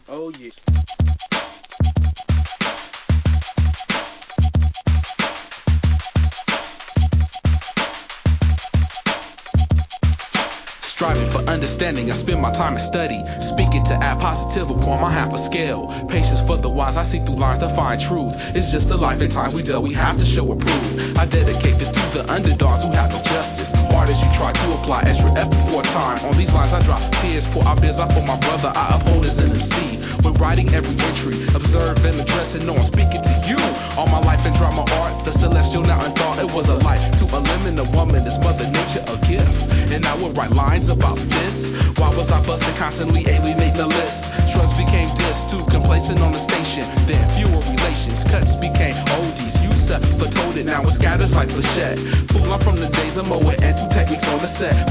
Oh yeah. Striving for understanding, I spend my time in study. Speaking to add positive upon my half a scale. Patience for the wise, I see through lines to find truth. It's just a life at times we deal, we have to show and prove. I dedicate this to the underdogs who have no justice. Hard as you try to apply extra effort for time. On these lines I drop tears for our biz, I for my brother, I uphold as an MC. When writing every entry, observe and address and know I'm speaking to you. All my life in drama art, the celestial now in thought. It was a life to eliminate a woman, is mother nature a gift. And I would write lines about this. Why was I busted constantly alienating the list? Drugs became diss, too complacent on the station. Then fewer relations, cuts became oldies. You foretold it, now it scatters like flechette. Fool, I'm from the days of Moet and two techniques on the set.